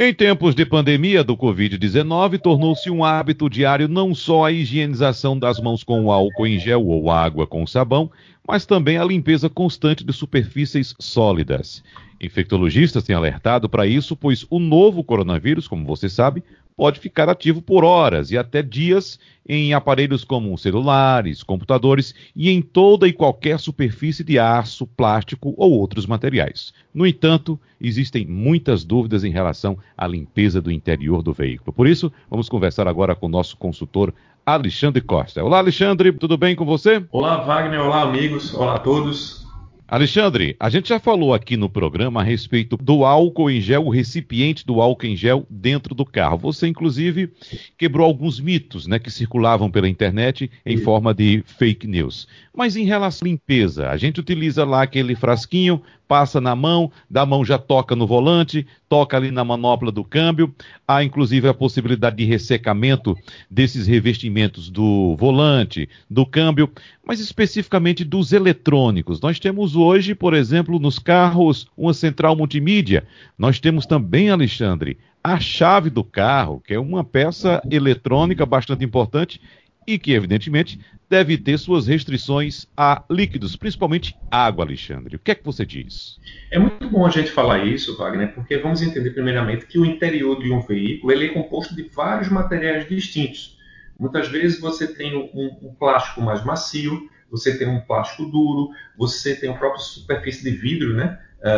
Em tempos de pandemia do Covid-19, tornou-se um hábito diário não só a higienização das mãos com álcool em gel ou água com sabão, mas também a limpeza constante de superfícies sólidas. Infectologistas têm alertado para isso, pois o novo coronavírus, como você sabe, pode ficar ativo por horas e até dias em aparelhos como celulares, computadores e em toda e qualquer superfície de aço, plástico ou outros materiais. No entanto, existem muitas dúvidas em relação à limpeza do interior do veículo. Por isso, vamos conversar agora com o nosso consultor Alexandre Costa. Olá, Alexandre, tudo bem com você? Olá, Wagner, olá, amigos, olá a todos. Alexandre, a gente já falou aqui no programa a respeito do álcool em gel, o recipiente do álcool em gel dentro do carro. Você, inclusive, quebrou alguns mitos, né, que circulavam pela internet em forma de fake news. Mas em relação à limpeza, a gente utiliza lá aquele frasquinho, passa na mão, da mão já toca no volante, toca ali na manopla do câmbio. Há, inclusive, a possibilidade de ressecamento desses revestimentos do volante, do câmbio, mas especificamente dos eletrônicos. Nós temos hoje, por exemplo, nos carros, uma central multimídia. Nós temos também, Alexandre, a chave do carro, que é uma peça eletrônica bastante importante e que, evidentemente, deve ter suas restrições a líquidos, principalmente água, Alexandre. O que é que você diz? É muito bom a gente falar isso, Wagner, porque vamos entender primeiramente que o interior de um veículo ele é composto de vários materiais distintos. Muitas vezes você tem um plástico mais macio, você tem um plástico duro, você tem a própria superfície de vidro, né,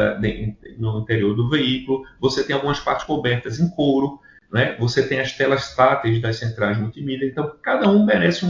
no interior do veículo, você tem algumas partes cobertas em couro, né, você tem as telas táteis das centrais multimídia, então cada um merece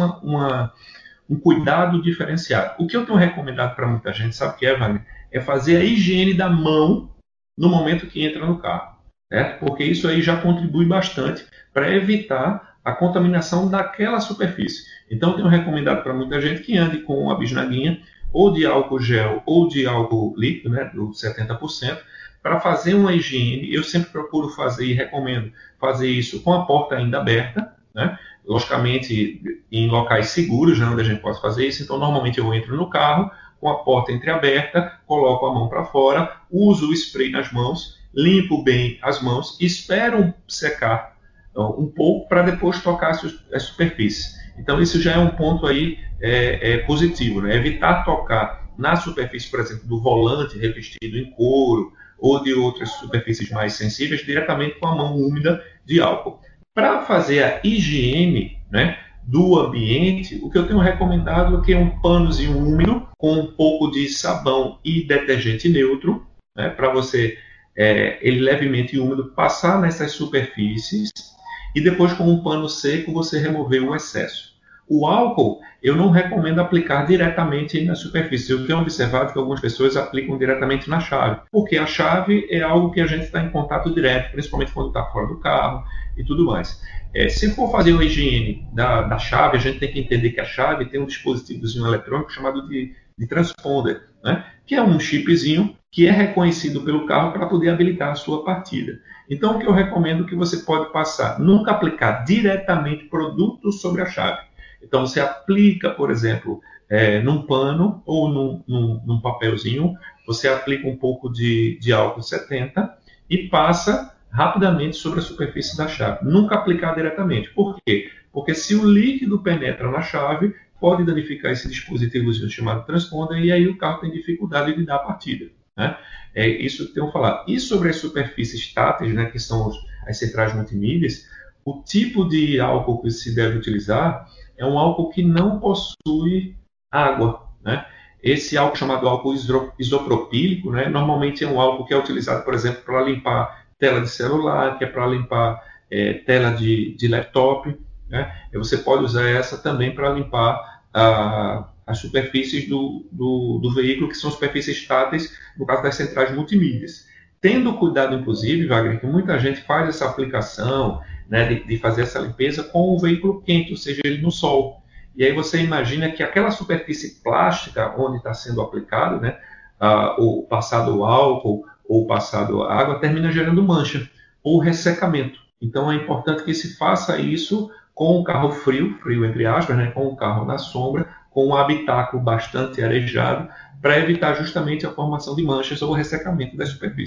um cuidado diferenciado. O que eu tenho recomendado para muita gente, sabe o que é, Wagner? É fazer a higiene da mão no momento que entra no carro, certo? Porque isso aí já contribui bastante para evitar a contaminação daquela superfície. Então eu tenho recomendado para muita gente que ande com uma bisnaguinha ou de álcool gel ou de álcool líquido, né, do 70%, para fazer uma higiene. Eu sempre procuro fazer e recomendo fazer isso com a porta ainda aberta, né? Logicamente em locais seguros, né, onde a gente pode fazer isso. Então normalmente eu entro no carro com a porta entreaberta, coloco a mão para fora, uso o spray nas mãos, limpo bem as mãos, espero secar um pouco para depois tocar as superfícies. Então isso já é um ponto aí positivo, né? Evitar tocar na superfície, por exemplo, do volante revestido em couro ou de outras superfícies mais sensíveis diretamente com a mão úmida de álcool. Para fazer a higiene, né, do ambiente, o que eu tenho recomendado é um panozinho úmido com um pouco de sabão e detergente neutro, né, para você, ele levemente úmido, passar nessas superfícies e depois com um pano seco você remover o excesso. O álcool eu não recomendo aplicar diretamente na superfície. Eu tenho observado que algumas pessoas aplicam diretamente na chave, porque a chave é algo que a gente está em contato direto, principalmente quando está fora do carro e tudo mais. Se for fazer uma higiene da chave, a gente tem que entender que a chave tem um dispositivozinho eletrônico chamado de transponder, né? Que é um chipzinho que é reconhecido pelo carro para poder habilitar a sua partida. Então, o que eu recomendo que você pode passar, nunca aplicar diretamente produto sobre a chave. Então, você aplica, por exemplo, num pano ou num papelzinho, você aplica um pouco de álcool 70 e passa rapidamente sobre a superfície da chave. Nunca aplicar diretamente. Por quê? Porque se o líquido penetra na chave, pode danificar esse dispositivo chamado transponder e aí o carro tem dificuldade de dar a partida, né? Isso que eu tenho que falar. E sobre as superfícies táteis, né, que são as centrais multimídias, o tipo de álcool que se deve utilizar é um álcool que não possui água, né? Esse álcool chamado álcool isopropílico, né, normalmente é um álcool que é utilizado, por exemplo, para limpar tela de celular, que é para limpar tela de laptop, né? E você pode usar essa também para limpar as superfícies do veículo, que são superfícies táteis, no caso das centrais multimídias. Tendo cuidado, inclusive, Wagner, que muita gente faz essa aplicação, né, de fazer essa limpeza com o veículo quente, ou seja, ele no sol. E aí você imagina que aquela superfície plástica onde está sendo aplicado, né, ou passado álcool ou passado água, termina gerando mancha ou ressecamento. Então é importante que se faça isso com o carro frio entre aspas, né, com o carro na sombra, com um habitáculo bastante arejado, para evitar justamente a formação de manchas ou ressecamento da superfície.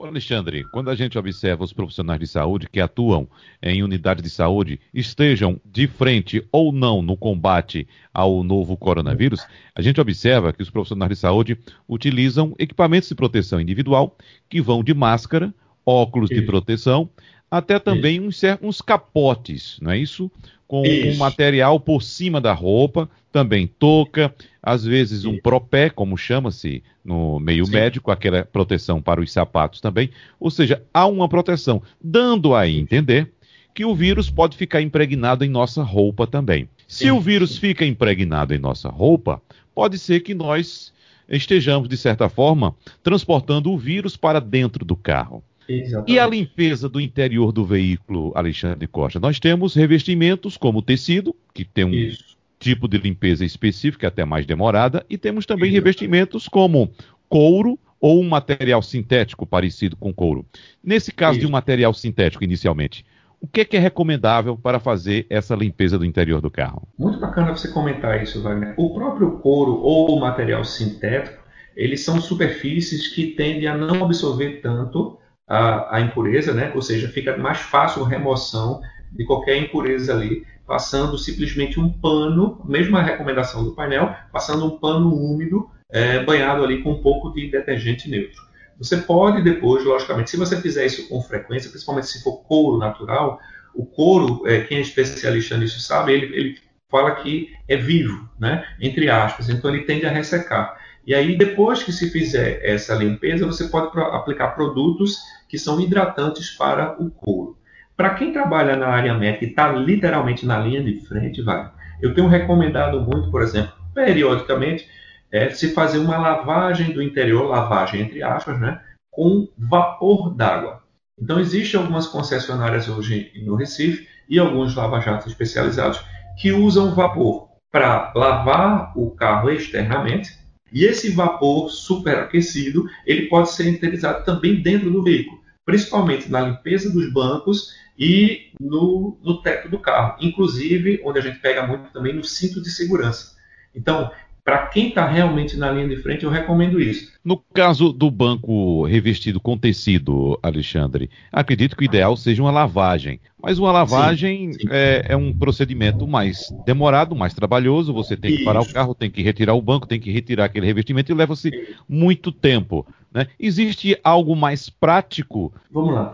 Ô, Alexandre, quando a gente observa os profissionais de saúde que atuam em unidades de saúde, estejam de frente ou não no combate ao novo coronavírus, a gente observa que os profissionais de saúde utilizam equipamentos de proteção individual que vão de máscara, óculos de proteção, até também uns capotes, não é isso? Com um material por cima da roupa, também touca, às vezes um propé, como chama-se no meio médico, aquela proteção para os sapatos também. Ou seja, há uma proteção, dando a entender que o vírus pode ficar impregnado em nossa roupa também. Se o vírus fica impregnado em nossa roupa, pode ser que nós estejamos, de certa forma, transportando o vírus para dentro do carro. Exatamente. E a limpeza do interior do veículo, Alexandre Costa? Nós temos revestimentos como tecido, que tem um tipo de limpeza específica, até mais demorada, e temos também revestimentos como couro ou um material sintético parecido com couro. Nesse caso de um material sintético, inicialmente, o que é recomendável para fazer essa limpeza do interior do carro? Muito bacana você comentar isso, Wagner. O próprio couro ou o material sintético, eles são superfícies que tendem a não absorver tanto a impureza, né? Ou seja, fica mais fácil a remoção de qualquer impureza ali, passando simplesmente um pano, mesmo a recomendação do painel, passando um pano úmido, banhado ali com um pouco de detergente neutro. Você pode depois, logicamente, se você fizer isso com frequência, principalmente se for couro natural, o couro, quem é especialista nisso sabe, ele fala que é vivo, né? Entre aspas, então ele tende a ressecar. E aí, depois que se fizer essa limpeza, você pode aplicar produtos que são hidratantes para o couro. Para quem trabalha na área médica e está literalmente na linha de frente, eu tenho recomendado muito, por exemplo, periodicamente, se fazer uma lavagem do interior, lavagem entre aspas, né, com vapor d'água. Então, existem algumas concessionárias hoje no Recife e alguns lava-jatos especializados que usam vapor para lavar o carro externamente. E esse vapor superaquecido, ele pode ser utilizado também dentro do veículo, principalmente na limpeza dos bancos e no teto do carro, inclusive onde a gente pega muito também no cinto de segurança. Então, para quem está realmente na linha de frente, eu recomendo isso. No caso do banco revestido com tecido, Alexandre, acredito que o ideal seja uma lavagem. Mas uma lavagem é um procedimento mais demorado, mais trabalhoso. Você tem que parar o carro, tem que retirar o banco, tem que retirar aquele revestimento e leva-se muito tempo, né? Existe algo mais prático? Vamos lá.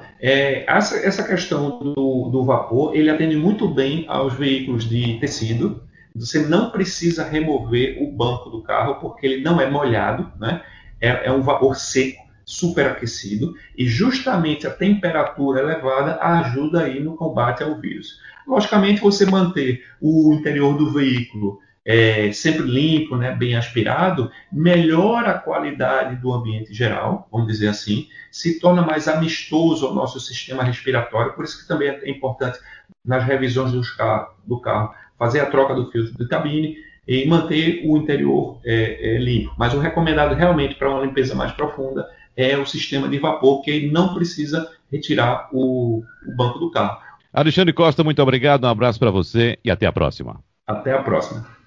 Essa questão do vapor, ele atende muito bem aos veículos de tecido. Você não precisa remover o banco do carro porque ele não é molhado, né? É um vapor seco, superaquecido, e justamente a temperatura elevada ajuda aí no combate ao vírus. Logicamente, você manter o interior do veículo sempre limpo, né, bem aspirado, melhora a qualidade do ambiente geral, vamos dizer assim, se torna mais amistoso ao nosso sistema respiratório, por isso que também é importante nas revisões do carro fazer a troca do filtro de cabine e manter o interior limpo. Mas o recomendado realmente para uma limpeza mais profunda é o sistema de vapor, que ele não precisa retirar o banco do carro. Alexandre Costa, muito obrigado, um abraço para você e até a próxima. Até a próxima.